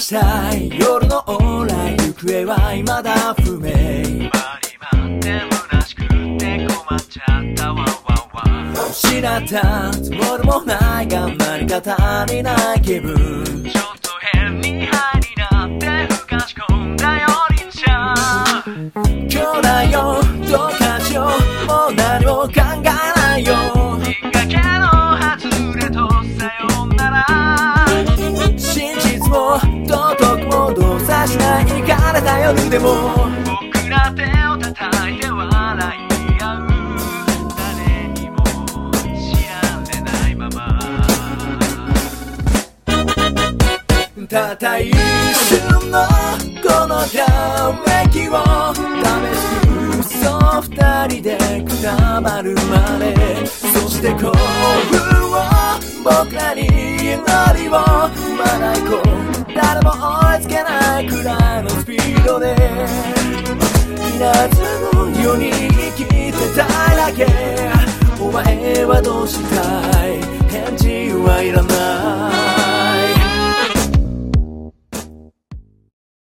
したい夜の往来行方は未だ不明。 待って虚しくて困っちゃったわわわ。 失ったつもりもないが何か足りない気分。 ちょっと変にハイになってふかし込んだよりんちゃん。 今日だよどうかしようもう何も考えないよ。 きっかけの外れとさよなら。 真実も道徳も動作しないイカれた夜でも僕ら手を叩いて笑い合う。誰にも知られないまま。 たった一瞬のこのため息を試しくそう二人でくたばるまで。そして幸運を僕らに祈りをまだ行こう。誰も追いつけないくらいのスピードで稲妻のように生きてたいだけ。お前はどうしたい返事はいらない。